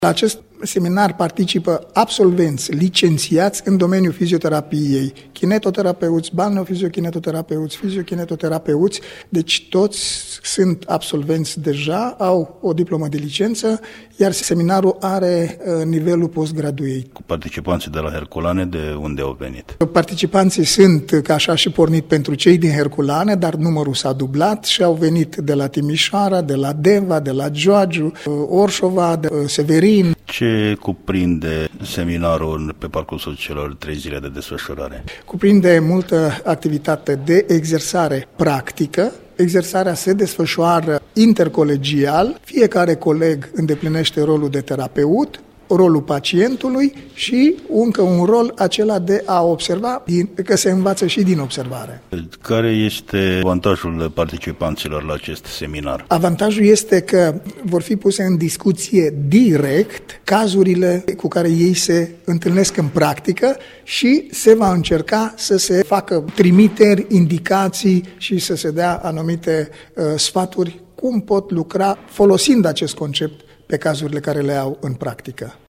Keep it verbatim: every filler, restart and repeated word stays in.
La acest seminar participă absolvenți licențiați în domeniul fizioterapiei, kinetoterapeuți, balneofiziokinetoterapeuți, fiziokinetoterapeuți, deci toți sunt absolvenți deja, au o diplomă de licență, iar seminarul are nivelul postgraduate. Participanții de la Herculane de unde au venit? Participanții sunt, ca așa și pornit pentru cei din Herculane, dar numărul s-a dublat și au venit de la Timișoara, de la Deva, de la Giurgiu, Orșova, de Severin. Ce cuprinde seminarul pe parcursul celor trei zile de desfășurare? Cuprinde multă activitate de exersare practică. Exersarea se desfășoară intercolegial, fiecare coleg îndeplinește rolul de terapeut, rolul pacientului și încă un rol acela de a observa, că se învață și din observare. Care este avantajul participanților la acest seminar? Avantajul este că vor fi puse în discuție direct cazurile cu care ei se întâlnesc în practică și se va încerca să se facă trimiteri, indicații și să se dea anumite uh, sfaturi cum pot lucra folosind acest concept pe cazurile care le au în practică.